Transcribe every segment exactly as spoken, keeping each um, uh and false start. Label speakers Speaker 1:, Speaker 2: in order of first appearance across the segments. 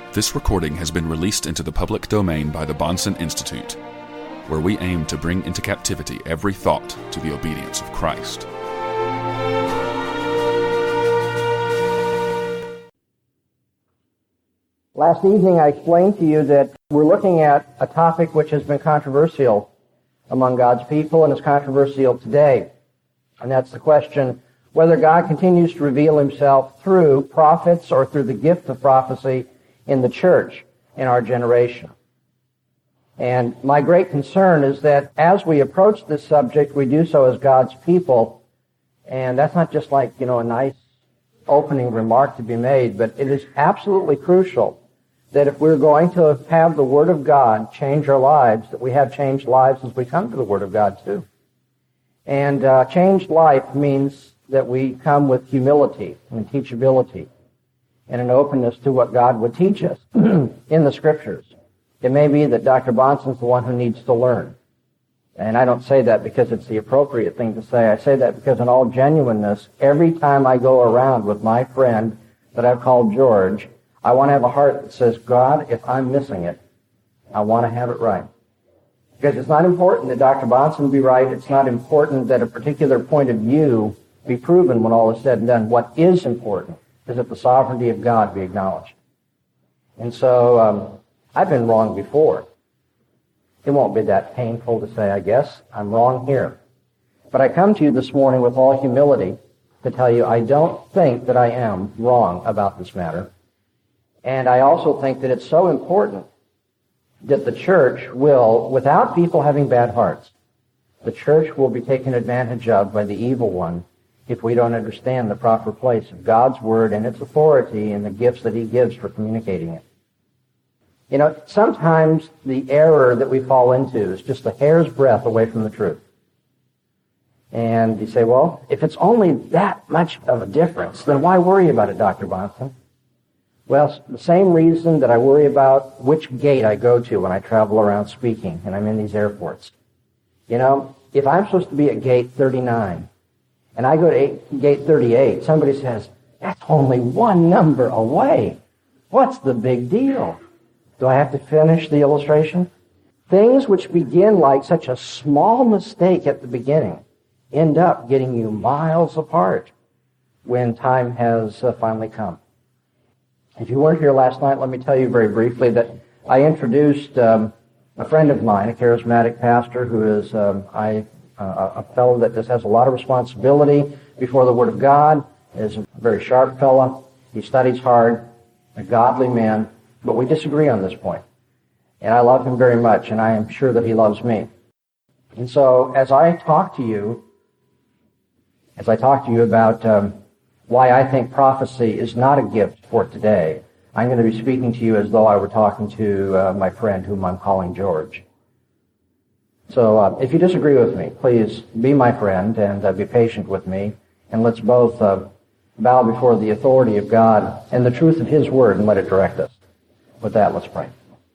Speaker 1: This recording has been released into the public domain by the Bahnsen Institute, where we aim to bring into captivity every thought to the obedience of Christ.
Speaker 2: Last evening I explained to you that we're looking at a topic which has been controversial among God's people and is controversial today. And that's the question whether God continues to reveal himself through prophets or through the gift of prophecy in the church in our generation. And my great concern is that as we approach this subject, we do so as God's people. And that's not just like, you know, a nice opening remark to be made, but it is absolutely crucial that if we're going to have the Word of God change our lives, that we have changed lives as we come to the Word of God too. And uh, changed life means that we come with humility and teachability and an openness to what God would teach us in the Scriptures. It may be that Doctor Bahnsen's the one who needs to learn. And I don't say that because it's the appropriate thing to say. I say that because in all genuineness, every time I go around with my friend that I've called George, I want to have a heart that says, God, if I'm missing it, I want to have it right. Because it's not important that Doctor Bahnsen be right. It's not important that a particular point of view be proven when all is said and done. What is important is that the sovereignty of God be acknowledged. And so um, I've been wrong before. It won't be that painful to say, I guess. I'm wrong here. But I come to you this morning with all humility to tell you I don't think that I am wrong about this matter. And I also think that it's so important that the church will, without people having bad hearts, the church will be taken advantage of by the evil one if we don't understand the proper place of God's Word and its authority and the gifts that He gives for communicating it. You know, sometimes the error that we fall into is just a hair's breadth away from the truth. And you say, well, if it's only that much of a difference, then why worry about it, Doctor Bahnsen? Well, the same reason that I worry about which gate I go to when I travel around speaking and I'm in these airports. You know, if I'm supposed to be at gate thirty-nine and I go to eight, gate thirty-eight, somebody says, that's only one number away. What's the big deal? Do I have to finish the illustration? Things which begin like such a small mistake at the beginning end up getting you miles apart when time has uh, finally come. If you weren't here last night, let me tell you very briefly that I introduced um, a friend of mine, a charismatic pastor who is um, I, uh, a fellow that just has a lot of responsibility before the Word of God, is a very sharp fellow. He studies hard, a godly man, but we disagree on this point. And I love him very much, and I am sure that he loves me. And so as I talk to you, as I talk to you about um, why I think prophecy is not a gift for today, I'm going to be speaking to you as though I were talking to uh, my friend whom I'm calling George. So uh, if you disagree with me, please be my friend and uh, be patient with me, and let's both uh, bow before the authority of God and the truth of His Word and let it direct us. With that, let's pray.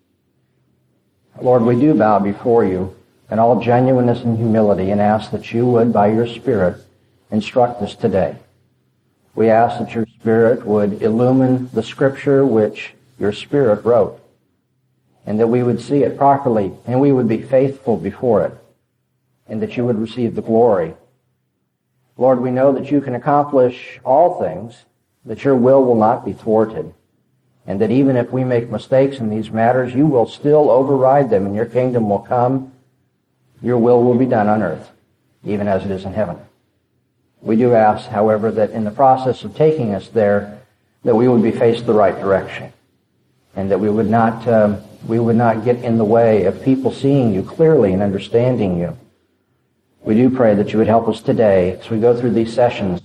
Speaker 2: Lord, we do bow before you in all genuineness and humility and ask that you would, by your Spirit, instruct us today. We ask that your Spirit would illumine the Scripture which your Spirit wrote, and that we would see it properly, and we would be faithful before it, and that you would receive the glory. Lord, we know that you can accomplish all things, that your will will not be thwarted, and that even if we make mistakes in these matters, you will still override them, and your kingdom will come. Your will will be done on earth, even as it is in heaven. We do ask, however, that in the process of taking us there, that we would be faced the right direction, and that we would not um, we would not get in the way of people seeing you clearly and understanding you. We do pray that you would help us today as we go through these sessions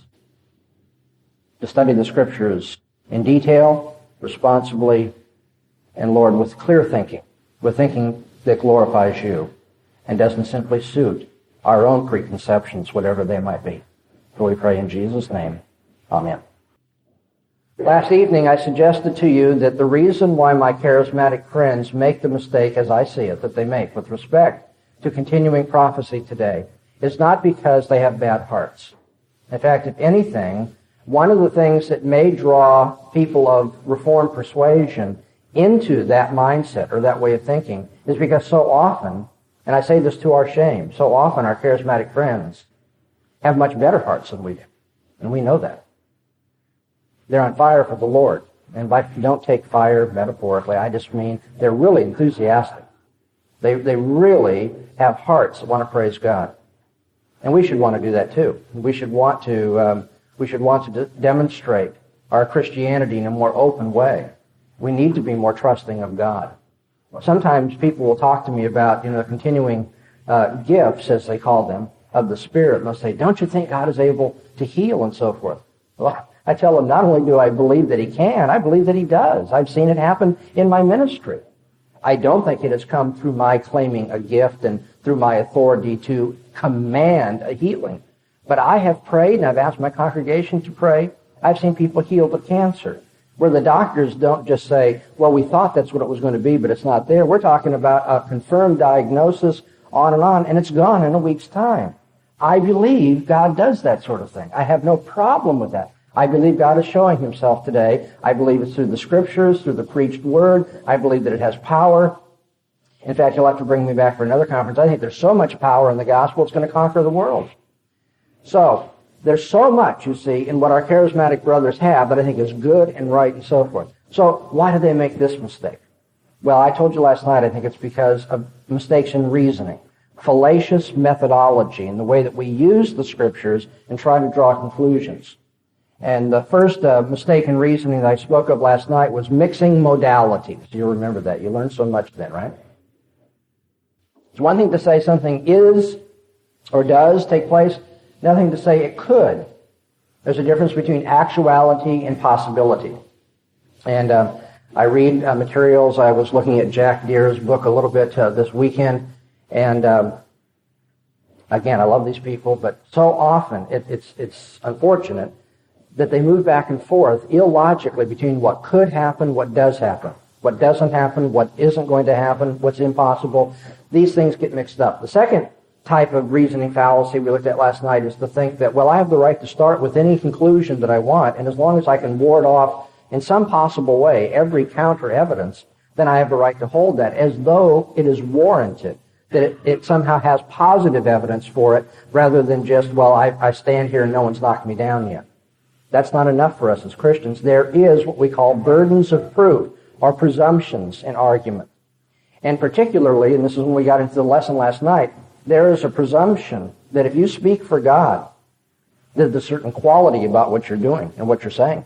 Speaker 2: to study the Scriptures in detail, responsibly, and, Lord, with clear thinking, with thinking that glorifies you and doesn't simply suit our own preconceptions, whatever they might be. So we pray in Jesus' name. Amen. Last evening I suggested to you that the reason why my charismatic friends make the mistake, as I see it, that they make with respect to continuing prophecy today is not because they have bad hearts. In fact, if anything, one of the things that may draw people of Reformed persuasion into that mindset or that way of thinking is because so often, and I say this to our shame, so often our charismatic friends have much better hearts than we do. And we know that. They're on fire for the Lord. And by don't take fire metaphorically, I just mean they're really enthusiastic. They they really have hearts that want to praise God. And we should want to do that too. We should want to um, we should want to de- demonstrate our Christianity in a more open way. We need to be more trusting of God. Sometimes people will talk to me about, you know, continuing uh, gifts, as they call them, of the Spirit. And they'll say, don't you think God is able to heal and so forth? Well, I tell them, not only do I believe that He can, I believe that He does. I've seen it happen in my ministry. I don't think it has come through my claiming a gift and through my authority to command a healing. But I have prayed, and I've asked my congregation to pray. I've seen people healed of cancer, where the doctors don't just say, well, we thought that's what it was going to be, but it's not there. We're talking about a confirmed diagnosis, on and on, and it's gone in a week's time. I believe God does that sort of thing. I have no problem with that. I believe God is showing Himself today. I believe it's through the Scriptures, through the preached Word. I believe that it has power. In fact, you'll have to bring me back for another conference. I think there's so much power in the gospel, it's going to conquer the world. So, there's so much, you see, in what our charismatic brothers have that I think is good and right and so forth. So, why did they make this mistake? Well, I told you last night, I think it's because of mistakes in reasoning. Fallacious methodology in the way that we use the Scriptures and try to draw conclusions. And the first uh, mistake in reasoning that I spoke of last night was mixing modalities. You'll remember that. You learned so much then, right? It's one thing to say something is or does take place, another thing to say it could. There's a difference between actuality and possibility. And uh, I read uh, materials. I was looking at Jack Deere's book a little bit uh, this weekend. And um, again, I love these people, but so often it, it's it's unfortunate that they move back and forth illogically between what could happen, what does happen, what doesn't happen, what isn't going to happen, what's impossible. These things get mixed up. The second type of reasoning fallacy we looked at last night is to think that, well, I have the right to start with any conclusion that I want, and as long as I can ward off in some possible way every counter evidence, then I have the right to hold that as though it is warranted, that it, it somehow has positive evidence for it rather than just, well, I, I stand here and no one's knocked me down yet. That's not enough for us as Christians. There is what we call burdens of proof or presumptions in argument. And particularly, and this is when we got into the lesson last night, there is a presumption that if you speak for God, there's a certain quality about what you're doing and what you're saying.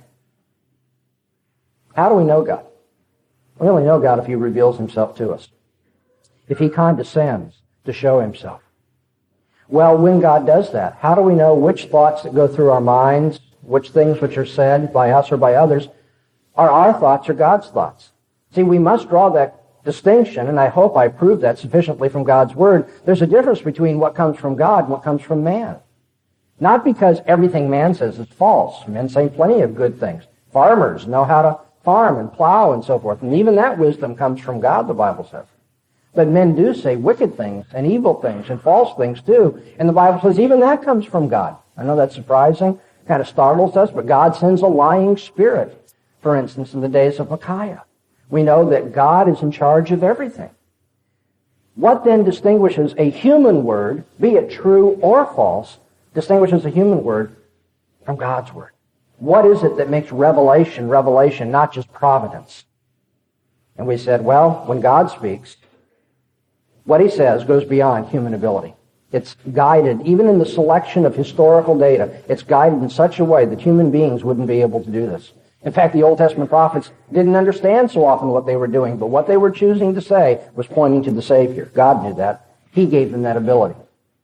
Speaker 2: How do we know God? We only know God if He reveals Himself to us, if He condescends to show Himself. Well, when God does that, how do we know which thoughts that go through our minds, which things which are said by us or by others, are our thoughts or God's thoughts? See, we must draw that distinction, and I hope I prove that sufficiently from God's Word. There's a difference between what comes from God and what comes from man. Not because everything man says is false. Men say plenty of good things. Farmers know how to farm and plow and so forth, and even that wisdom comes from God, the Bible says. But men do say wicked things and evil things and false things too, and the Bible says even that comes from God. I know that's surprising, kind of startles us, but God sends a lying spirit, for instance, in the days of Micaiah. We know that God is in charge of everything. What then distinguishes a human word, be it true or false, distinguishes a human word from God's word? What is it that makes revelation revelation, not just providence? And we said, well, when God speaks, what He says goes beyond human ability. It's guided, even in the selection of historical data, it's guided in such a way that human beings wouldn't be able to do this. In fact, the Old Testament prophets didn't understand so often what they were doing, but what they were choosing to say was pointing to the Savior. God knew that. He gave them that ability.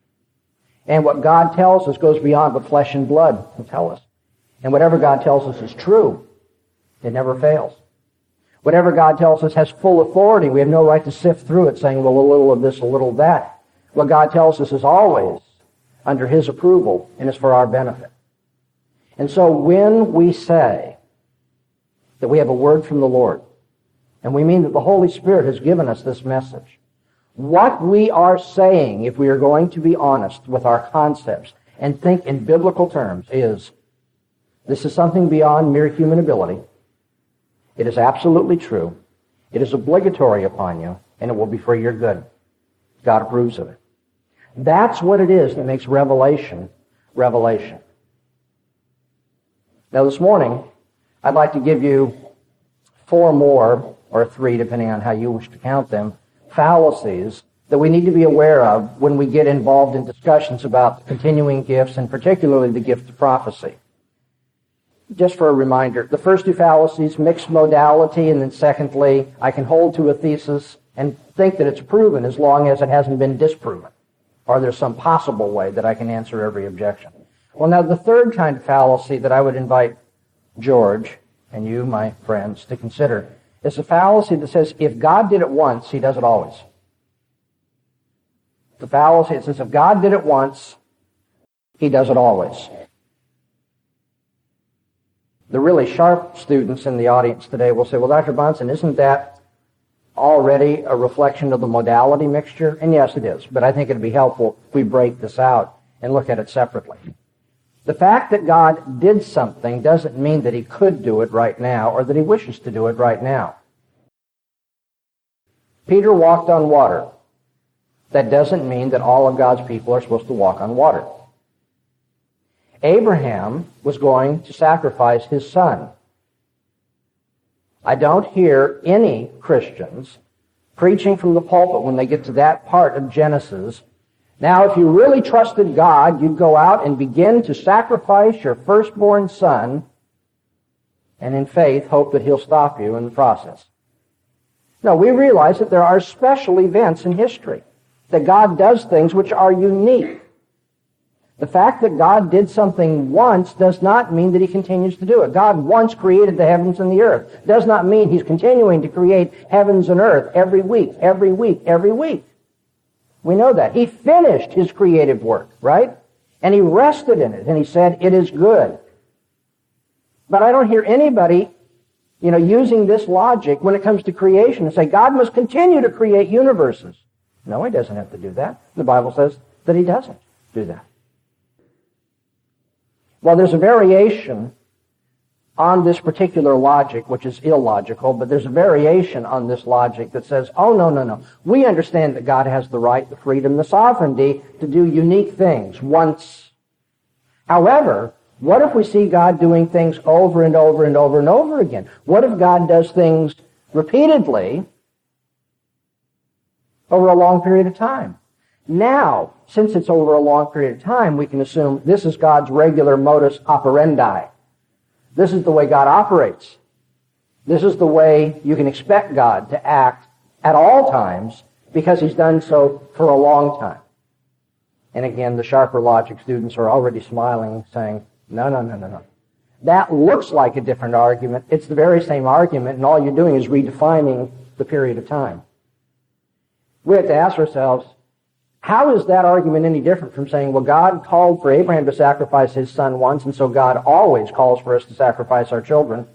Speaker 2: And what God tells us goes beyond what flesh and blood can tell us. And whatever God tells us is true. It never fails. Whatever God tells us has full authority. We have no right to sift through it saying, well, a little of this, a little of that. What God tells us is always under His approval and is for our benefit. And so when we say that we have a word from the Lord, and we mean that the Holy Spirit has given us this message, what we are saying, if we are going to be honest with our concepts and think in biblical terms, is this is something beyond mere human ability. It is absolutely true. It is obligatory upon you, and it will be for your good. God approves of it. That's what it is that makes revelation, revelation. Now this morning, I'd like to give you four more, or three, depending on how you wish to count them, fallacies that we need to be aware of when we get involved in discussions about continuing gifts, and particularly the gift of prophecy. Just for a reminder, the first two fallacies, mixed modality, and then secondly, I can hold to a thesis and think that it's proven as long as it hasn't been disproven, or there's some possible way that I can answer every objection. Well, now the third kind of fallacy that I would invite George and you, my friends, to consider is a fallacy that says if God did it once, he does it always. The fallacy that says if God did it once, he does it always. The really sharp students in the audience today will say, well, Doctor Bahnsen, isn't that already a reflection of the modality mixture? And yes, it is. But I think it would be helpful if we break this out and look at it separately. The fact that God did something doesn't mean that he could do it right now or that he wishes to do it right now. Peter walked on water. That doesn't mean that all of God's people are supposed to walk on water. Abraham was going to sacrifice his son. I don't hear any Christians preaching from the pulpit when they get to that part of Genesis. Now, if you really trusted God, you'd go out and begin to sacrifice your firstborn son, and in faith hope that he'll stop you in the process. No, we realize that there are special events in history, that God does things which are unique. The fact that God did something once does not mean that he continues to do it. God once created the heavens and the earth. Does not mean he's continuing to create heavens and earth every week, every week, every week. We know that. He finished his creative work, right? And he rested in it, and he said, it is good. But I don't hear anybody, you know, using this logic when it comes to creation and say, God must continue to create universes. No, he doesn't have to do that. The Bible says that he doesn't do that. Well, there's a variation on this particular logic, which is illogical, but there's a variation on this logic that says, oh, no, no, no. We understand that God has the right, the freedom, the sovereignty to do unique things once. However, what if we see God doing things over and over and over and over again? What if God does things repeatedly over a long period of time? Now, since it's over a long period of time, we can assume this is God's regular modus operandi. This is the way God operates. This is the way you can expect God to act at all times because he's done so for a long time. And again, the sharper logic students are already smiling, saying, no, no, no, no, no. That looks like a different argument. It's the very same argument, and all you're doing is redefining the period of time. We have to ask ourselves, how is that argument any different from saying, well, God called for Abraham to sacrifice his son once, and so God always calls for us to sacrifice our children?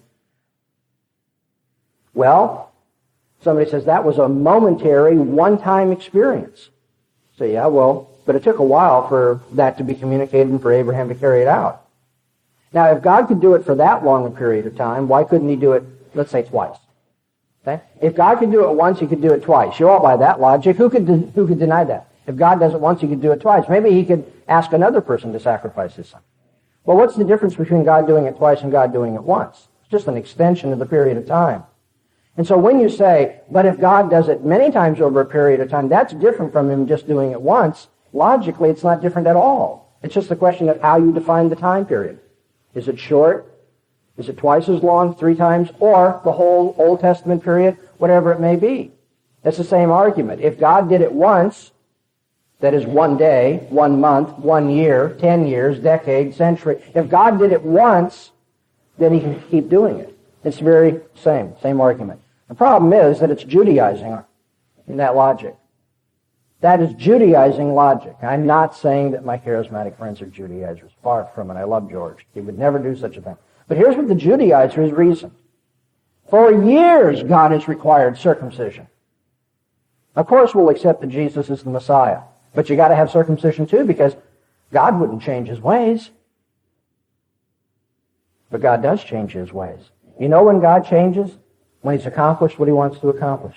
Speaker 2: Well, somebody says that was a momentary, one-time experience. So yeah, well, but it took a while for that to be communicated and for Abraham to carry it out. Now, if God could do it for that long a period of time, why couldn't he do it, let's say, twice? Okay? If God could do it once, he could do it twice. You all buy that logic. Who could, de- who could deny that? If God does it once, he could do it twice. Maybe he could ask another person to sacrifice his son. Well, what's the difference between God doing it twice and God doing it once? It's just an extension of the period of time. And so when you say, but if God does it many times over a period of time, that's different from him just doing it once, logically it's not different at all. It's just a question of how you define the time period. Is it short? Is it twice as long, three times, or the whole Old Testament period, whatever it may be? It's the same argument. If God did it once, that is one day, one month, one year, ten years, decade, century. If God did it once, then he can keep doing it. It's the very same, same argument. The problem is that it's Judaizing in that logic. That is Judaizing logic. I'm not saying that my charismatic friends are Judaizers. Far from it. I love George. He would never do such a thing. But here's what the Judaizers reason. For years, God has required circumcision. Of course, we'll accept that Jesus is the Messiah. But you got to have circumcision too, because God wouldn't change his ways. But God does change his ways. You know when God changes? when he's accomplished what he wants to accomplish.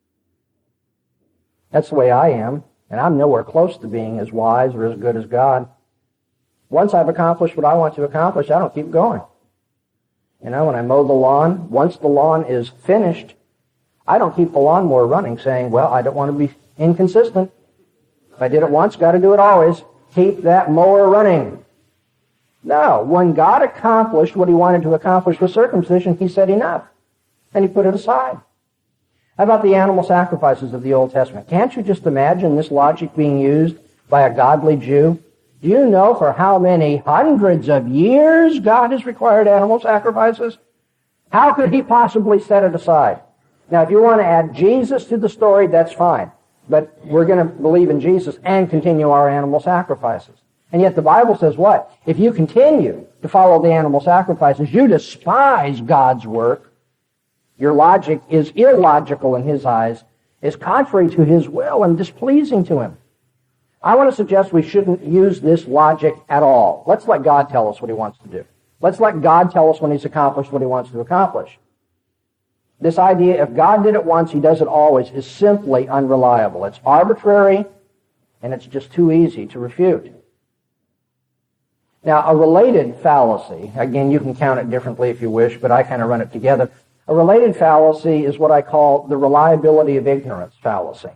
Speaker 2: That's the way I am, and I'm nowhere close to being as wise or as good as God. Once I've accomplished what I want to accomplish, I don't keep going. You know, when I mow the lawn, once the lawn is finished, I don't keep the lawnmower running saying, well, I don't want to be inconsistent. If I did it once, got to do it always. Keep that mower running. No, when God accomplished what he wanted to accomplish with circumcision, he said enough, and he put it aside. How about the animal sacrifices of the Old Testament? Can't you just imagine this logic being used by a godly Jew? Do you know for how many hundreds of years God has required animal sacrifices? How could he possibly set it aside? Now, if you want to add Jesus to the story, that's fine. But we're going to believe in Jesus and continue our animal sacrifices. And yet the Bible says what? If you continue to follow the animal sacrifices, you despise God's work. Your logic is illogical in his eyes, is contrary to his will and displeasing to him. I want to suggest we shouldn't use this logic at all. Let's let God tell us what he wants to do. Let's let God tell us when he's accomplished what he wants to accomplish. This idea, if God did it once, he does it always, is simply unreliable. It's arbitrary, and it's just too easy to refute. Now, a related fallacy, again, you can count it differently if you wish, but I kind of run it together. A related fallacy is what I call the reliability of ignorance fallacy.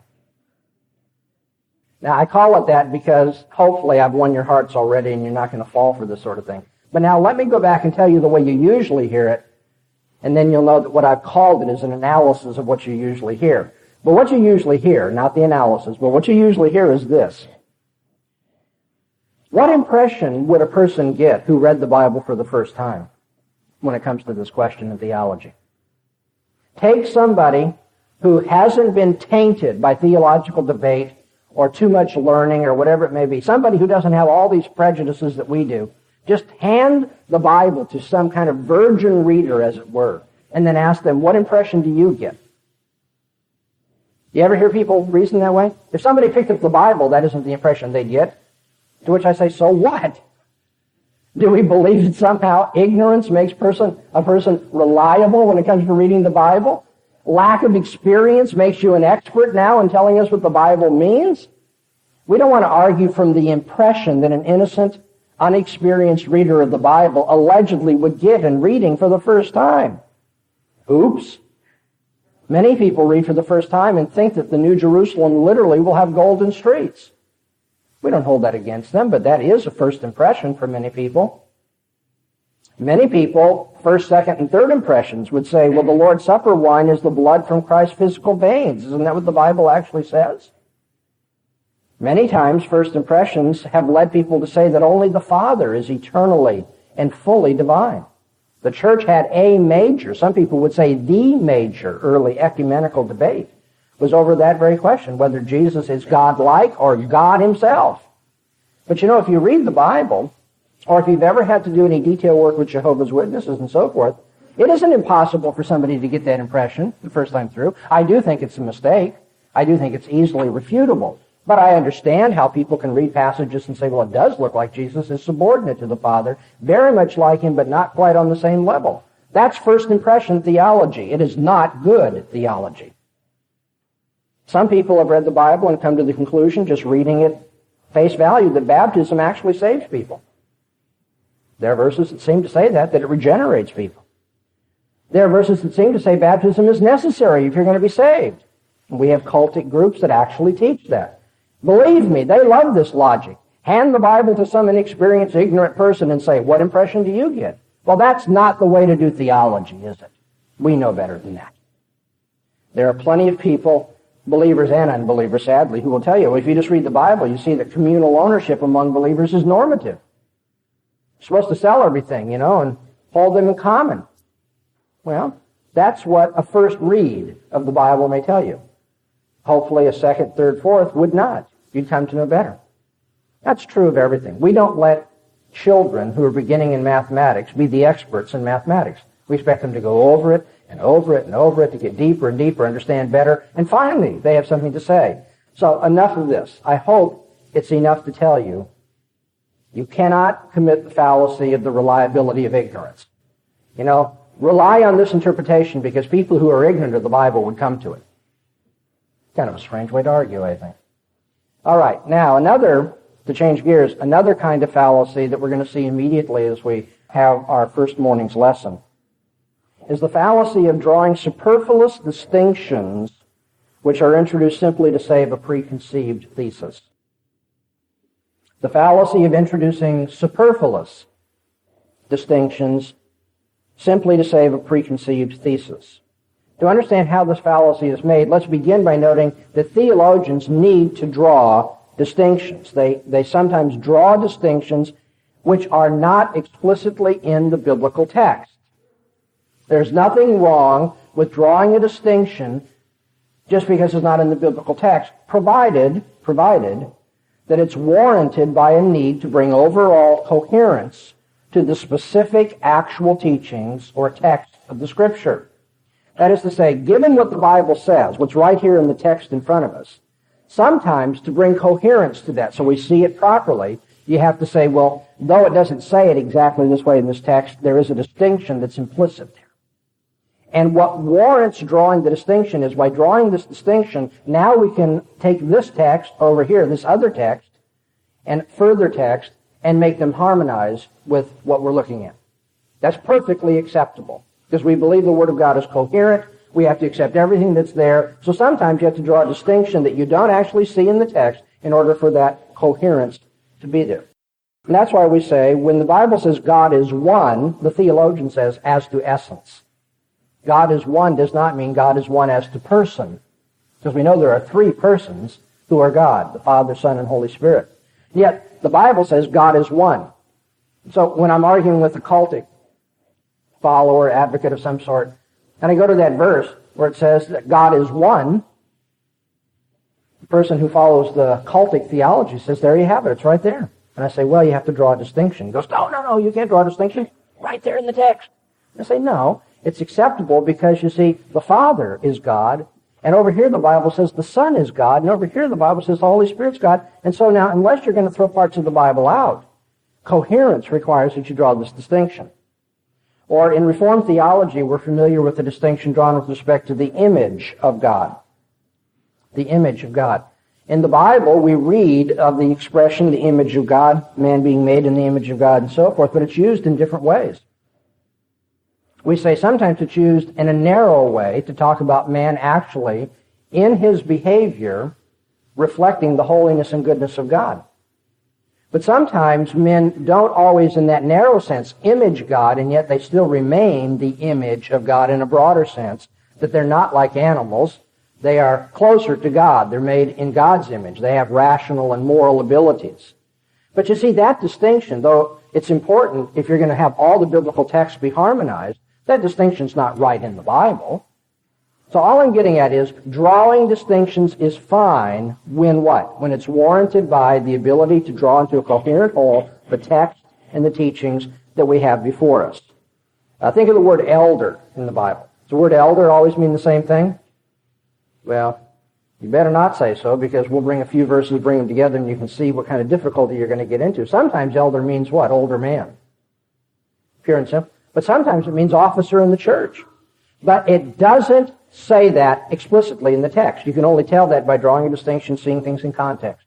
Speaker 2: Now, I call it that because hopefully I've won your hearts already and you're not going to fall for this sort of thing. But now let me go back and tell you the way you usually hear it, and then you'll know that what I've called it is an analysis of what you usually hear. But what you usually hear, not the analysis, but what you usually hear is this. What impression would a person get who read the Bible for the first time when it comes to this question of theology? Take somebody who hasn't been tainted by theological debate or too much learning or whatever it may be, somebody who doesn't have all these prejudices that we do. Just hand the Bible to some kind of virgin reader, as it were, and then ask them, what impression do you get? You ever hear people reason that way? If somebody picked up the Bible, that isn't the impression they get. To which I say, so what? Do we believe that somehow ignorance makes person a person reliable when it comes to reading the Bible? Lack of experience makes you an expert now in telling us what the Bible means? We don't want to argue from the impression that an innocent, unexperienced reader of the Bible allegedly would get in reading for the first time. Oops. Many people read for the first time and think that the New Jerusalem literally will have golden streets. We don't hold that against them, but that is a first impression for many people. Many people, first, second, and third impressions would say, well, the Lord's Supper wine is the blood from Christ's physical veins. Isn't that what the Bible actually says? Many times, first impressions have led people to say that only the Father is eternally and fully divine. The church had a major, some people would say the major, early ecumenical debate was over that very question, whether Jesus is God-like or God himself. But you know, if you read the Bible, or if you've ever had to do any detail work with Jehovah's Witnesses and so forth, it isn't impossible for somebody to get that impression the first time through. I do think it's a mistake. I do think it's easily refutable. But I understand how people can read passages and say, well, it does look like Jesus is subordinate to the Father, very much like him, but not quite on the same level. That's first impression theology. It is not good theology. Some people have read the Bible and come to the conclusion, just reading it face value, that baptism actually saves people. There are verses that seem to say that, that it regenerates people. There are verses that seem to say baptism is necessary if you're going to be saved. And we have cultic groups that actually teach that. Believe me, they love this logic. Hand the Bible to some inexperienced, ignorant person and say, what impression do you get? Well, that's not the way to do theology, is it? We know better than that. There are plenty of people, believers and unbelievers, sadly, who will tell you, if you just read the Bible, you see that communal ownership among believers is normative. You're supposed to sell everything, you know, and hold them in common. Well, that's what a first read of the Bible may tell you. Hopefully a second, third, fourth would not. You'd come to know better. That's true of everything. We don't let children who are beginning in mathematics be the experts in mathematics. We expect them to go over it and over it and over it to get deeper and deeper, understand better, and finally they have something to say. So enough of this. I hope it's enough to tell you you cannot commit the fallacy of the reliability of ignorance. You know, rely on this interpretation because people who are ignorant of the Bible would come to it. Kind of a strange way to argue, I think. All right, now another, to change gears, another kind of fallacy that we're going to see immediately as we have our first morning's lesson is the fallacy of drawing superfluous distinctions which are introduced simply to save a preconceived thesis. The fallacy of introducing superfluous distinctions simply to save a preconceived thesis. To understand how this fallacy is made, let's begin by noting that theologians need to draw distinctions. They, they sometimes draw distinctions which are not explicitly in the biblical text. There's nothing wrong with drawing a distinction just because it's not in the biblical text, provided, provided that it's warranted by a need to bring overall coherence to the specific actual teachings or text of the Scripture. That is to say, given what the Bible says, what's right here in the text in front of us, sometimes to bring coherence to that so we see it properly, you have to say, well, though it doesn't say it exactly this way in this text, there is a distinction that's implicit there. And what warrants drawing the distinction is by drawing this distinction, now we can take this text over here, this other text, and further text, and make them harmonize with what we're looking at. That's perfectly acceptable, because we believe the Word of God is coherent. We have to accept everything that's there. So sometimes you have to draw a distinction that you don't actually see in the text in order for that coherence to be there. And that's why we say, when the Bible says God is one, the theologian says, as to essence. God is one does not mean God is one as to person, because we know there are three persons who are God, the Father, Son, and Holy Spirit. Yet, the Bible says God is one. So, when I'm arguing with a cultic follower, advocate of some sort, and I go to that verse where it says that God is one, the person who follows the cultic theology says, there you have it, it's right there. And I say, well, you have to draw a distinction. He goes, no, no, no, you can't draw a distinction. Right there in the text. And I say, no. It's acceptable because, you see, the Father is God, and over here the Bible says the Son is God, and over here the Bible says the Holy Spirit's God. And so now, unless you're going to throw parts of the Bible out, coherence requires that you draw this distinction. Or in Reformed theology, we're familiar with the distinction drawn with respect to the image of God. The image of God. In the Bible, we read of the expression, the image of God, man being made in the image of God, and so forth, but it's used in different ways. We say sometimes it's used in a narrow way to talk about man actually, in his behavior, reflecting the holiness and goodness of God. But sometimes men don't always, in that narrow sense, image God, and yet they still remain the image of God in a broader sense, that they're not like animals. They are closer to God. They're made in God's image. They have rational and moral abilities. But you see, that distinction, though it's important if you're going to have all the biblical texts be harmonized, that distinction's not right in the Bible. So all I'm getting at is drawing distinctions is fine when what? When it's warranted by the ability to draw into a coherent whole the text and the teachings that we have before us. Uh, think of the word elder in the Bible. Does the word elder always mean the same thing? Well, you better not say so, because we'll bring a few verses, bring them together, and you can see what kind of difficulty you're going to get into. Sometimes elder means what? Older man. Pure and simple. But sometimes it means officer in the church. But it doesn't say that explicitly in the text. You can only tell that by drawing a distinction, seeing things in context.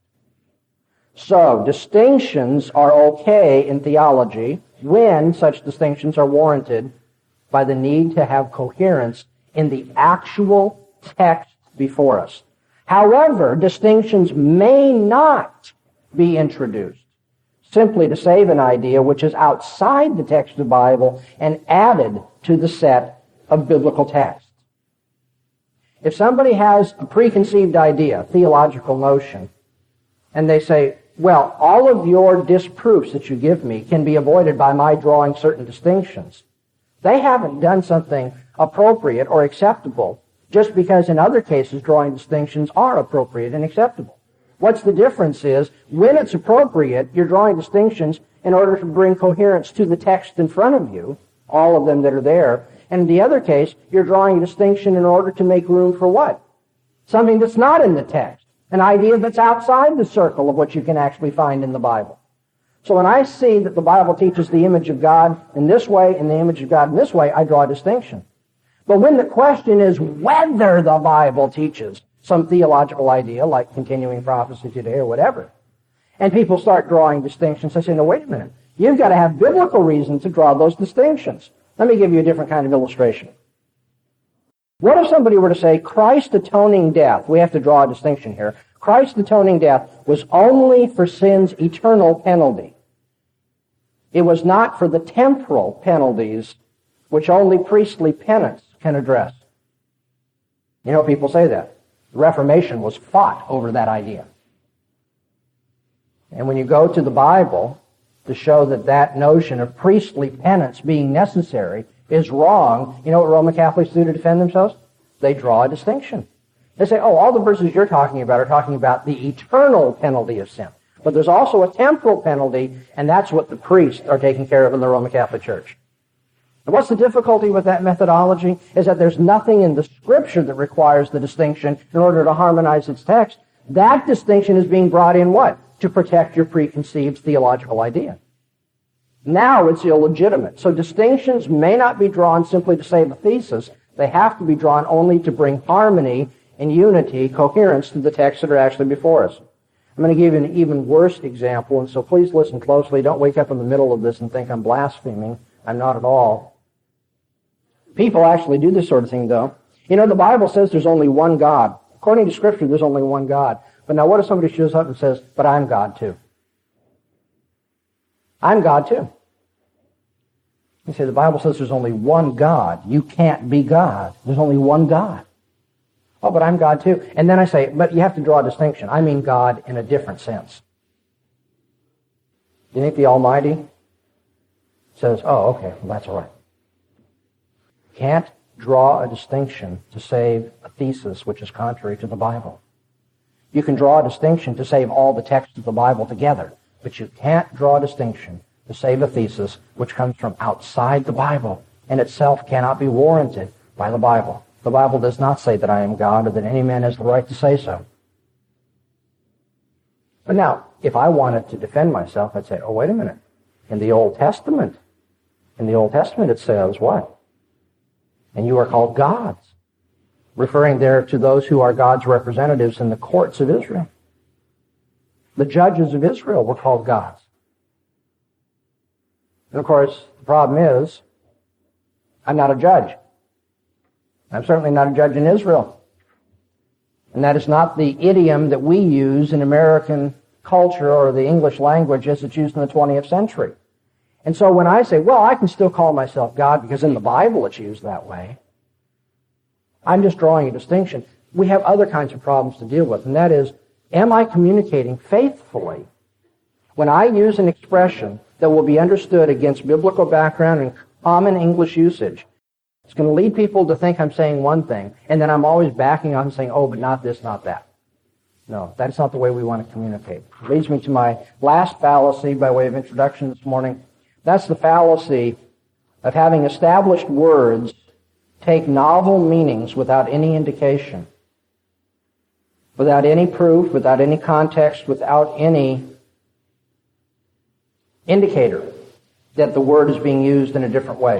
Speaker 2: So, distinctions are okay in theology when such distinctions are warranted by the need to have coherence in the actual text before us. However, distinctions may not be introduced simply to save an idea which is outside the text of the Bible and added to the set of biblical texts. If somebody has a preconceived idea, a theological notion, and they say, well, all of your disproofs that you give me can be avoided by my drawing certain distinctions, they haven't done something appropriate or acceptable just because in other cases drawing distinctions are appropriate and acceptable. What's the difference is, when it's appropriate, you're drawing distinctions in order to bring coherence to the text in front of you, all of them that are there. And in the other case, you're drawing a distinction in order to make room for what? Something that's not in the text. An idea that's outside the circle of what you can actually find in the Bible. So when I see that the Bible teaches the image of God in this way and the image of God in this way, I draw a distinction. But when the question is whether the Bible teaches some theological idea like continuing prophecy today or whatever, and people start drawing distinctions, I say, no, wait a minute. You've got to have biblical reason to draw those distinctions. Let me give you a different kind of illustration. What if somebody were to say Christ's atoning death, we have to draw a distinction here, Christ's atoning death was only for sin's eternal penalty. It was not for the temporal penalties which only priestly penance can address. You know, people say that. The Reformation was fought over that idea. And when you go to the Bible to show that that notion of priestly penance being necessary is wrong, you know what Roman Catholics do to defend themselves? They draw a distinction. They say, oh, all the verses you're talking about are talking about the eternal penalty of sin. But there's also a temporal penalty, and that's what the priests are taking care of in the Roman Catholic Church. And what's the difficulty with that methodology? Is that there's nothing in the Scripture that requires the distinction in order to harmonize its text. That distinction is being brought in what? To protect your preconceived theological idea. Now it's illegitimate. So distinctions may not be drawn simply to save a thesis. They have to be drawn only to bring harmony and unity, coherence to the texts that are actually before us. I'm going to give you an even worse example, and so please listen closely. Don't wake up in the middle of this and think I'm blaspheming. I'm not at all. People actually do this sort of thing, though. You know, the Bible says there's only one God. According to Scripture, there's only one God. But now what if somebody shows up and says, but I'm God too? I'm God too. You say, the Bible says there's only one God. You can't be God. There's only one God. Oh, but I'm God too. And then I say, but you have to draw a distinction. I mean God in a different sense. Do you think the Almighty says, oh, okay, well, that's all right. Can't draw a distinction to save a thesis which is contrary to the Bible. You can draw a distinction to save all the texts of the Bible together, but you can't draw a distinction to save a thesis which comes from outside the Bible and itself cannot be warranted by the Bible. The Bible does not say that I am God or that any man has the right to say so. But now, if I wanted to defend myself, I'd say, oh, wait a minute. In the Old Testament, in the Old Testament it says what? And you are called gods, referring there to those who are God's representatives in the courts of Israel. The judges of Israel were called gods. And of course, the problem is, I'm not a judge. I'm certainly not a judge in Israel. And that is not the idiom that we use in American culture or the English language as it's used in the twentieth century. And so when I say, well, I can still call myself God because in the Bible it's used that way, I'm just drawing a distinction. We have other kinds of problems to deal with, and that is, am I communicating faithfully when I use an expression that will be understood against biblical background and common English usage? It's going to lead people to think I'm saying one thing, and then I'm always backing off and saying, oh, but not this, not that. No, that's not the way we want to communicate. It leads me to my last fallacy by way of introduction this morning. That's the fallacy of having established words take novel meanings without any indication, without any proof, without any context, without any indicator that the word is being used in a different way.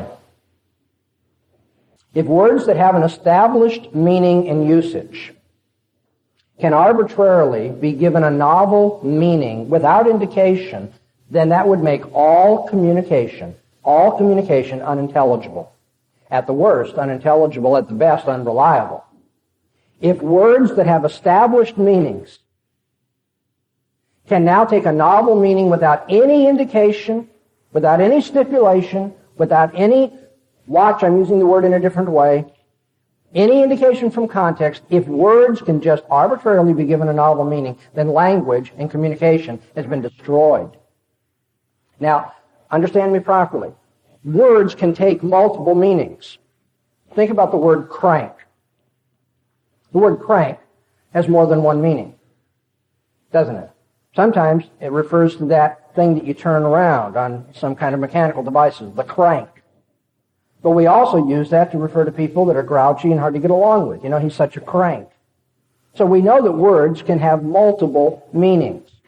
Speaker 2: If words that have an established meaning and usage can arbitrarily be given a novel meaning without indication, then that would make all communication, all communication unintelligible. At the worst, unintelligible. At the best, unreliable. If words that have established meanings can now take a novel meaning without any indication, without any stipulation, without any, watch, I'm using the word in a different way, any indication from context, if words can just arbitrarily be given a novel meaning, then language and communication has been destroyed. Now, understand me properly. Words can take multiple meanings. Think about the word crank. The word crank has more than one meaning, doesn't it? Sometimes it refers to that thing that you turn around on some kind of mechanical devices, the crank. But we also use that to refer to people that are grouchy and hard to get along with. You know, he's such a crank. So we know that words can have multiple meanings.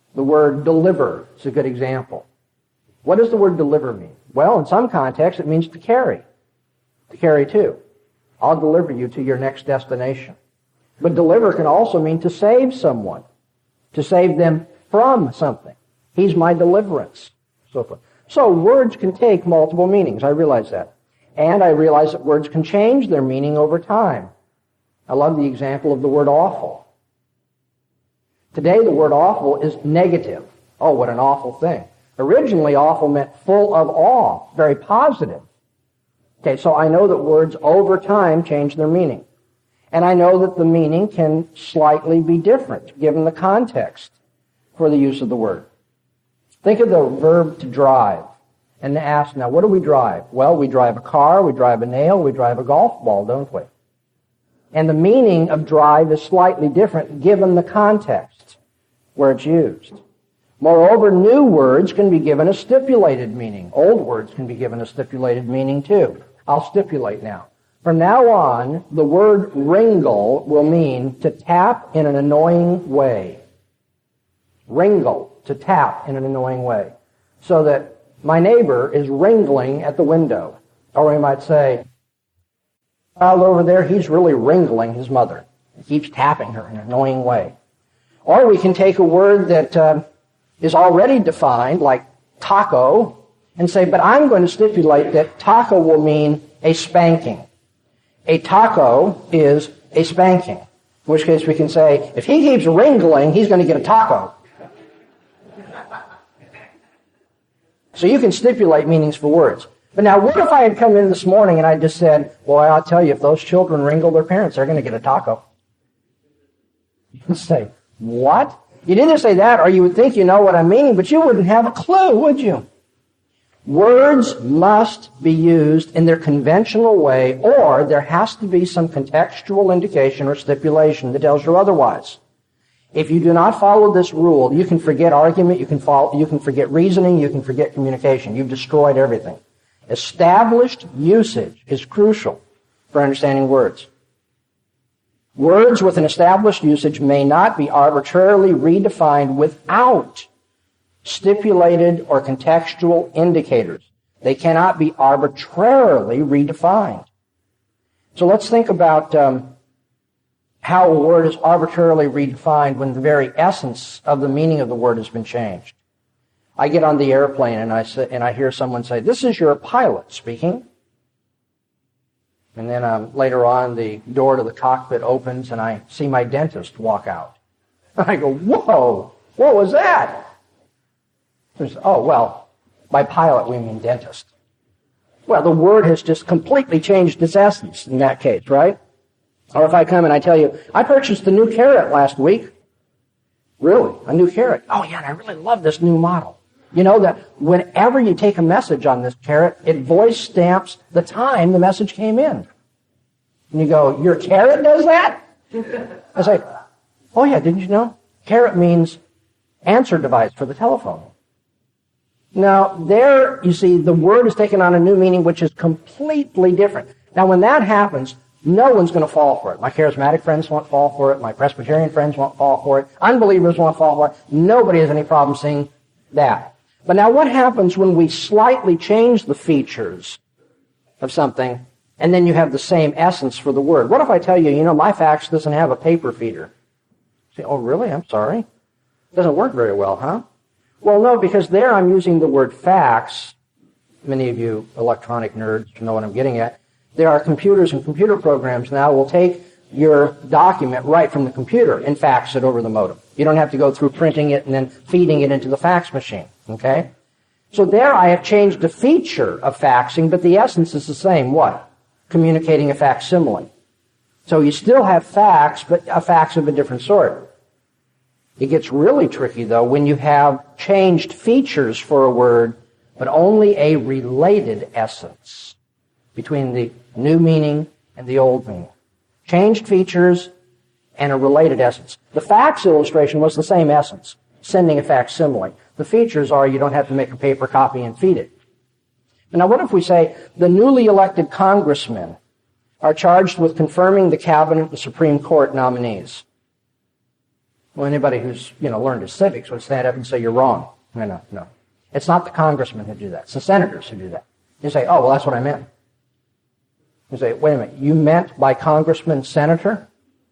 Speaker 2: The word deliver is a good example. What does the word deliver mean? Well, in some contexts, it means to carry. To carry to. I'll deliver you to your next destination. But deliver can also mean to save someone. To save them from something. He's my deliverance. So forth. So words can take multiple meanings. I realize that. And I realize that words can change their meaning over time. I love the example of the word awful. Today the word awful is negative. Oh, what an awful thing. Originally awful meant full of awe, very positive. Okay, so I know that words over time change their meaning. And I know that the meaning can slightly be different given the context for the use of the word. Think of the verb to drive. And to ask, now, what do we drive? Well, we drive a car, we drive a nail, we drive a golf ball, don't we? And the meaning of drive is slightly different given the context where it's used. Moreover, new words can be given a stipulated meaning. Old words can be given a stipulated meaning too. I'll stipulate now. From now on, the word wringle will mean to tap in an annoying way. Wringle, to tap in an annoying way. So that my neighbor is wrangling at the window. Or we might say, child over there, he's really wrangling his mother. He keeps tapping her in an annoying way. Or we can take a word that uh, is already defined, like taco, and say, but I'm going to stipulate that taco will mean a spanking. A taco is a spanking. In which case we can say, if he keeps wrangling, he's going to get a taco. So you can stipulate meanings for words. But now, what if I had come in this morning and I just said, boy, I'll tell you, if those children wrangle their parents, they're going to get a taco. You can say, what? You'd either say that or you would think you know what I'm meaning, but you wouldn't have a clue, would you? Words must be used in their conventional way, or there has to be some contextual indication or stipulation that tells you otherwise. If you do not follow this rule, you can forget argument, you can follow, you can forget reasoning, you can forget communication. You've destroyed everything. Established usage is crucial for understanding words. Words with an established usage may not be arbitrarily redefined without stipulated or contextual indicators. They cannot be arbitrarily redefined. So let's think about um, how a word is arbitrarily redefined when the very essence of the meaning of the word has been changed. I get on the airplane and I say, and I hear someone say, "This is your pilot speaking." And then um, later on, the door to the cockpit opens and I see my dentist walk out. And I go, "Whoa, what was that?" Says, "Oh, well, by pilot we mean dentist." Well, the word has just completely changed its essence in that case, right? Or if I come and I tell you, "I purchased the new carrot last week." "Really? A new carrot?" "Oh, yeah, and I really love this new model." You know that whenever you take a message on this carrot, it voice stamps the time the message came in. And you go, "Your carrot does that?" I say, "Oh, yeah, didn't you know? Carrot means answer device for the telephone." Now, there, you see, the word is taken on a new meaning which is completely different. Now, when that happens, no one's going to fall for it. My charismatic friends won't fall for it. My Presbyterian friends won't fall for it. Unbelievers won't fall for it. Nobody has any problem seeing that. But now what happens when we slightly change the features of something and then you have the same essence for the word? What if I tell you, you know, my fax doesn't have a paper feeder? You say, "Oh, really? I'm sorry. It doesn't work very well, huh?" Well, no, because there I'm using the word fax. Many of you electronic nerds know what I'm getting at. There are computers and computer programs now will take your document right from the computer and fax it over the modem. You don't have to go through printing it and then feeding it into the fax machine, okay? So there I have changed the feature of faxing, but the essence is the same. What? Communicating a facsimile. So you still have fax, but a fax of a different sort. It gets really tricky, though, when you have changed features for a word, but only a related essence between the new meaning and the old meaning. Changed features and a related essence. The fax illustration was the same essence, sending a facsimile. The features are you don't have to make a paper copy and feed it. Now, what if we say the newly elected congressmen are charged with confirming the cabinet and Supreme Court nominees? Well, anybody who's, you know, learned his civics would stand up and say, you're wrong. No, no, no. It's not the congressmen who do that. It's the senators who do that. You say, oh, well, that's what I meant. You say, wait a minute, you meant by congressman, senator?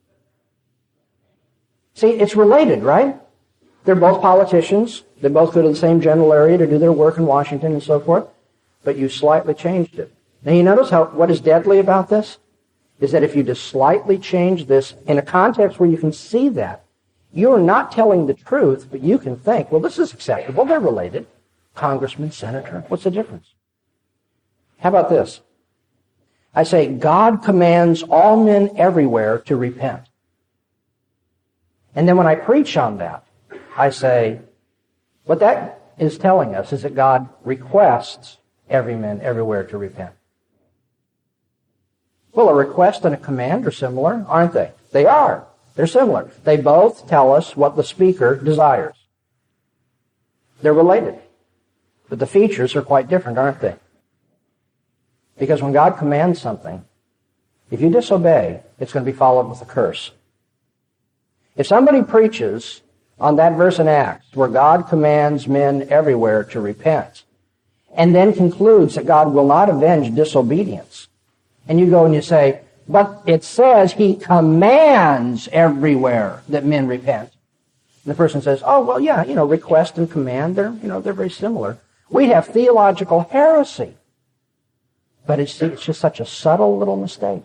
Speaker 2: See, it's related, right? They're both politicians. They both go to the same general area to do their work in Washington and so forth. But you slightly changed it. Now you notice how what is deadly about this is that if you just slightly change this in a context where you can see that, you're not telling the truth, but you can think, well, this is acceptable. They're related. Congressman, senator, what's the difference? How about this? I say, God commands all men everywhere to repent. And then when I preach on that, I say, what that is telling us is that God requests every man everywhere to repent. Well, a request and a command are similar, aren't they? They are. They're similar. They both tell us what the speaker desires. They're related. But the features are quite different, aren't they? Because when God commands something, if you disobey, it's going to be followed with a curse. If somebody preaches on that verse in Acts where God commands men everywhere to repent, and then concludes that God will not avenge disobedience, and you go and you say, but it says he commands everywhere that men repent. And the person says, oh, well, yeah, you know, request and command, they're, you know, they're very similar. We have theological heresy. But it's, it's just such a subtle little mistake.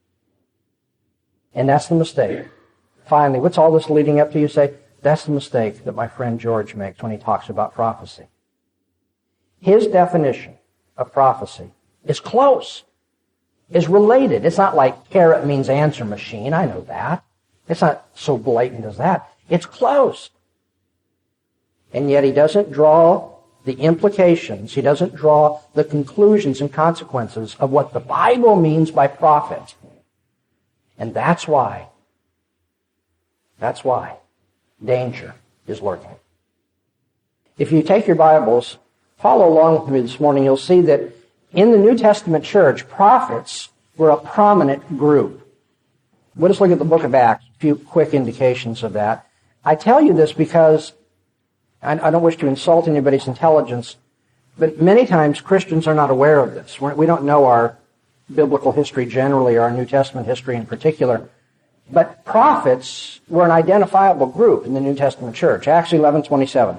Speaker 2: And that's the mistake. Finally, what's all this leading up to? You say, that's the mistake that my friend George makes when he talks about prophecy. His definition of prophecy is close, is related. It's not like carrot means answer machine. I know that. It's not so blatant as that. It's close. And yet he doesn't draw the implications, he doesn't draw the conclusions and consequences of what the Bible means by prophet. And that's why, that's why danger is lurking. If you take your Bibles, follow along with me this morning, you'll see that in the New Testament church, prophets were a prominent group. We'll just look at the book of Acts, a few quick indications of that. I tell you this because I don't wish to insult anybody's intelligence, but many times Christians are not aware of this. We don't know our biblical history generally, or our New Testament history in particular. But prophets were an identifiable group in the New Testament church. Acts eleven twenty-seven.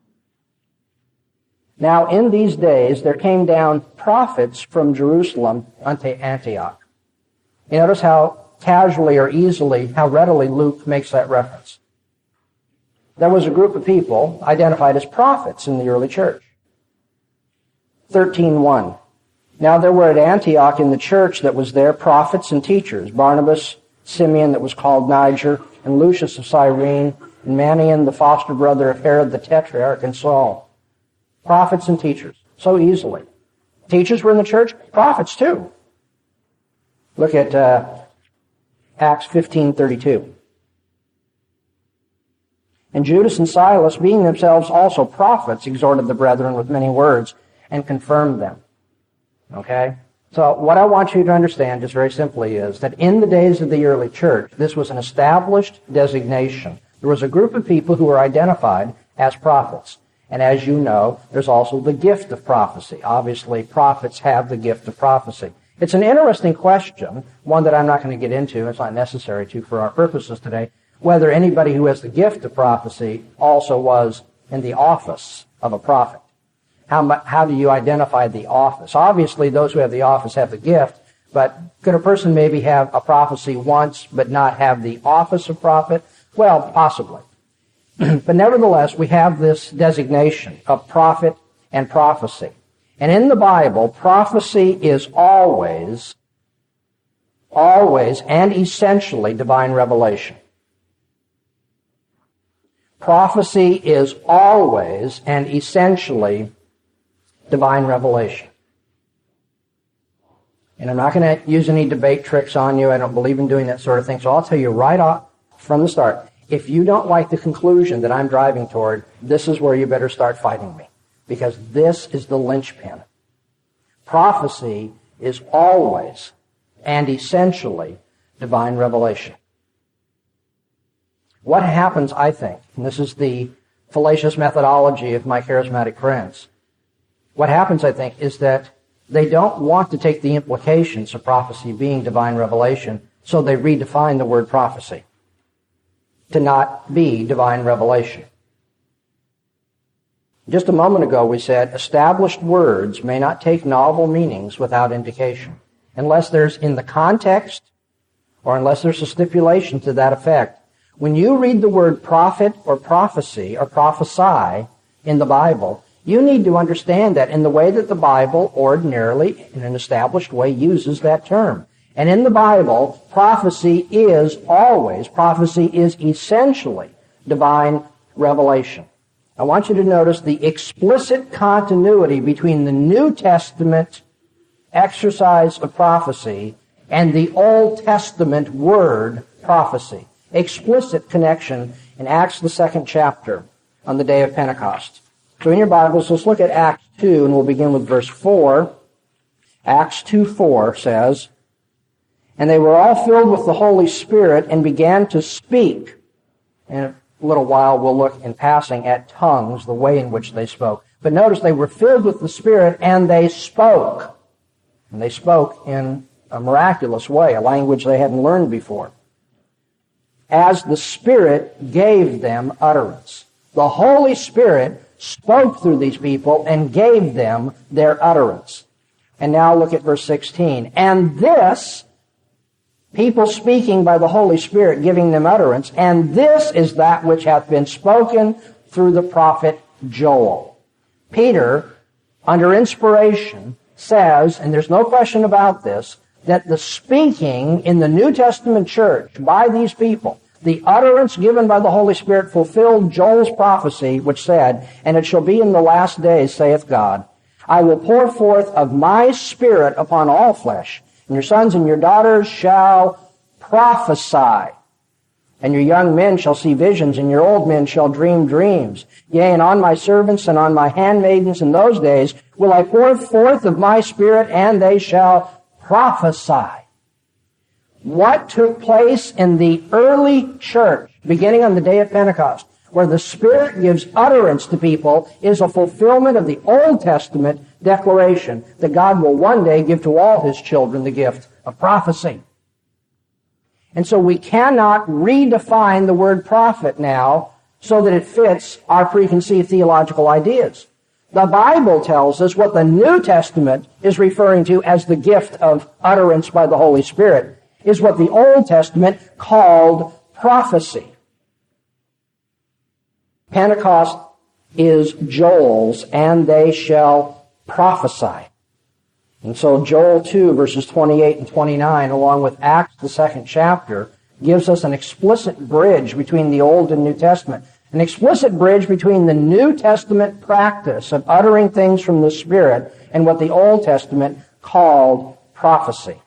Speaker 2: Now in these days there came down prophets from Jerusalem unto Antioch. You notice how casually or easily, how readily Luke makes that reference. There was a group of people identified as prophets in the early church. thirteen one. Now there were at Antioch in the church that was there prophets and teachers, Barnabas, Simeon that was called Niger, and Lucius of Cyrene, and Manaen, the foster brother of Herod the Tetrarch, and Saul. Prophets and teachers, so easily. Teachers were in the church, prophets too. Look at uh, Acts fifteen thirty-two. And Judas and Silas, being themselves also prophets, exhorted the brethren with many words and confirmed them. Okay? So what I want you to understand just very simply is that in the days of the early church, this was an established designation. There was a group of people who were identified as prophets. And as you know, there's also the gift of prophecy. Obviously, prophets have the gift of prophecy. It's an interesting question, one that I'm not going to get into. It's not necessary to for our purposes today. Whether anybody who has the gift of prophecy also was in the office of a prophet. How, how do you identify the office? Obviously, those who have the office have the gift, but could a person maybe have a prophecy once but not have the office of prophet? Well, possibly. But nevertheless, we have this designation of prophet and prophecy. And in the Bible, prophecy is always, always and essentially divine revelation. Prophecy is always and essentially divine revelation. And I'm not going to use any debate tricks on you. I don't believe in doing that sort of thing. So I'll tell you right off from the start, if you don't like the conclusion that I'm driving toward, this is where you better start fighting me. Because this is the linchpin. Prophecy is always and essentially divine revelation. What happens, I think, and this is the fallacious methodology of my charismatic friends, what happens, I think, is that they don't want to take the implications of prophecy being divine revelation, so they redefine the word prophecy to not be divine revelation. Just a moment ago we said established words may not take novel meanings without indication, unless there's in the context or unless there's a stipulation to that effect. When you read the word prophet or prophecy or prophesy in the Bible, you need to understand that in the way that the Bible ordinarily, in an established way, uses that term. And in the Bible, prophecy is always, prophecy is essentially divine revelation. I want you to notice the explicit continuity between the New Testament exercise of prophecy and the Old Testament word prophecy. Explicit connection in Acts, the second chapter, on the day of Pentecost. So in your Bibles, let's look at Acts two, and we'll begin with verse four. Acts two four says, "And they were all filled with the Holy Spirit and began to speak." In a little while, we'll look in passing at tongues, the way in which they spoke. But notice they were filled with the Spirit and they spoke. And they spoke in a miraculous way, a language they hadn't learned before, as the Spirit gave them utterance. The Holy Spirit spoke through these people and gave them their utterance. And now look at verse sixteen. "And this," people speaking by the Holy Spirit, giving them utterance, "and this is that which hath been spoken through the prophet Joel." Peter, under inspiration, says, and there's no question about this, that the speaking in the New Testament church by these people, the utterance given by the Holy Spirit, fulfilled Joel's prophecy, which said, "And it shall be in the last days, saith God, I will pour forth of my Spirit upon all flesh, and your sons and your daughters shall prophesy, and your young men shall see visions, and your old men shall dream dreams. Yea, and on my servants and on my handmaidens in those days will I pour forth of my Spirit, and they shall prophesy." What took place in the early church, beginning on the day of Pentecost, where the Spirit gives utterance to people, is a fulfillment of the Old Testament declaration that God will one day give to all His children the gift of prophecy. And so we cannot redefine the word prophet now so that it fits our preconceived theological ideas. The Bible tells us what the New Testament is referring to as the gift of utterance by the Holy Spirit is what the Old Testament called prophecy. Pentecost is Joel's, "and they shall prophesy." And so Joel two, verses twenty-eight and twenty-nine, along with Acts, the second chapter, gives us an explicit bridge between the Old and New Testament. An explicit bridge between the New Testament practice of uttering things from the Spirit and what the Old Testament called prophecy.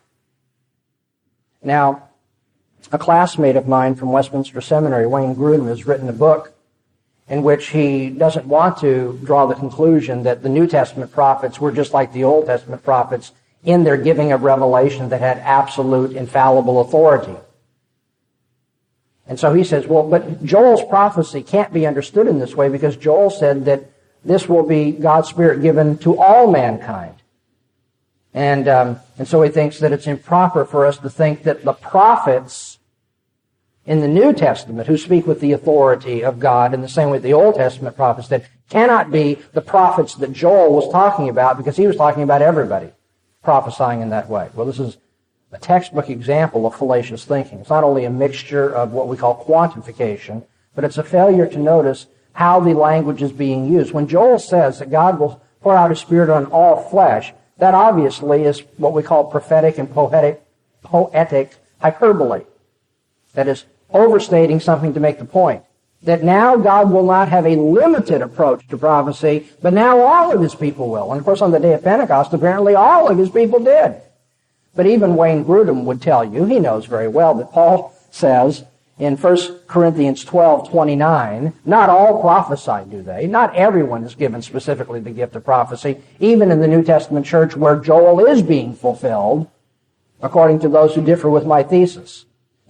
Speaker 2: Now, a classmate of mine from Westminster Seminary, Wayne Grudem, has written a book in which he doesn't want to draw the conclusion that the New Testament prophets were just like the Old Testament prophets in their giving of revelation that had absolute, infallible authority. And so he says, well, but Joel's prophecy can't be understood in this way because Joel said that this will be God's Spirit given to all mankind. And um, and so he thinks that it's improper for us to think that the prophets in the New Testament, who speak with the authority of God in the same way the Old Testament prophets did, cannot be the prophets that Joel was talking about because he was talking about everybody prophesying in that way. Well, this is a textbook example of fallacious thinking. It's not only a mixture of what we call quantification, but it's a failure to notice how the language is being used. When Joel says that God will pour out His Spirit on all flesh, that obviously is what we call prophetic and poetic, poetic hyperbole. That is overstating something to make the point. That now God will not have a limited approach to prophecy, but now all of His people will. And of course on the day of Pentecost, apparently all of His people did. But even Wayne Grudem would tell you, he knows very well, that Paul says in First Corinthians twelve twenty-nine, not all prophesy, do they? Not everyone is given specifically the gift of prophecy, even in the New Testament church where Joel is being fulfilled, according to those who differ with my thesis.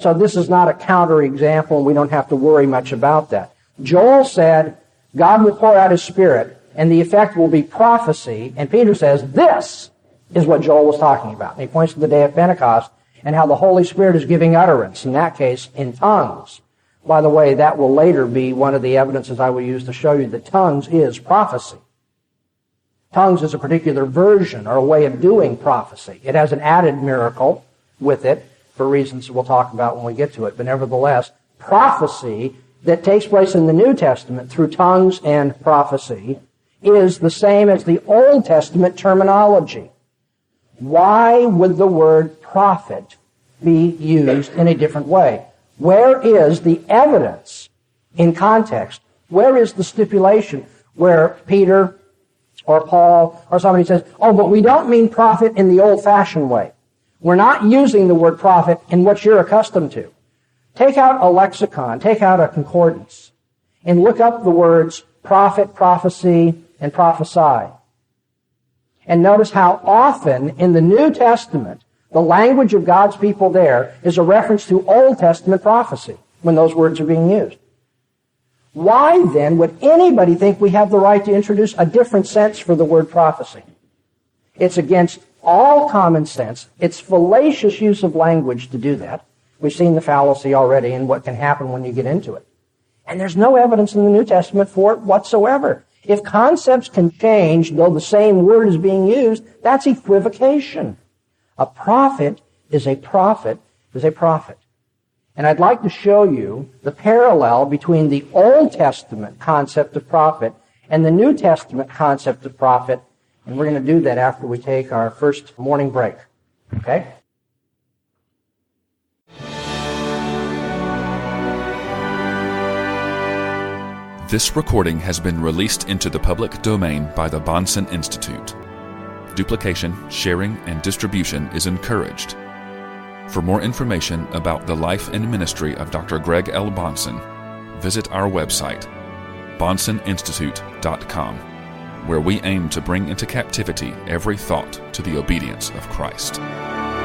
Speaker 2: So this is not a counterexample, and we don't have to worry much about that. Joel said, God will pour out His Spirit, and the effect will be prophecy. And Peter says, this is what Joel was talking about. And he points to the day of Pentecost and how the Holy Spirit is giving utterance, in that case, in tongues. By the way, that will later be one of the evidences I will use to show you that tongues is prophecy. Tongues is a particular version or a way of doing prophecy. It has an added miracle with it for reasons we'll talk about when we get to it. But nevertheless, prophecy that takes place in the New Testament through tongues and prophecy is the same as the Old Testament terminology. Why would the word prophet be used in a different way? Where is the evidence in context? Where is the stipulation where Peter or Paul or somebody says, oh, but we don't mean prophet in the old-fashioned way. We're not using the word prophet in what you're accustomed to. Take out a lexicon, take out a concordance, and look up the words prophet, prophecy, and prophesy. And notice how often in the New Testament, the language of God's people there is a reference to Old Testament prophecy when those words are being used. Why then would anybody think we have the right to introduce a different sense for the word prophecy? It's against all common sense. It's fallacious use of language to do that. We've seen the fallacy already and what can happen when you get into it. And there's no evidence in the New Testament for it whatsoever. If concepts can change, though the same word is being used, that's equivocation. A prophet is a prophet is a prophet. And I'd like to show you the parallel between the Old Testament concept of prophet and the New Testament concept of prophet. And we're going to do that after we take our first morning break. Okay?
Speaker 1: This recording has been released into the public domain by the Bahnsen Institute. Duplication, sharing, and distribution is encouraged. For more information about the life and ministry of Doctor Greg L. Bahnsen, visit our website, bahnsen institute dot com, where we aim to bring into captivity every thought to the obedience of Christ.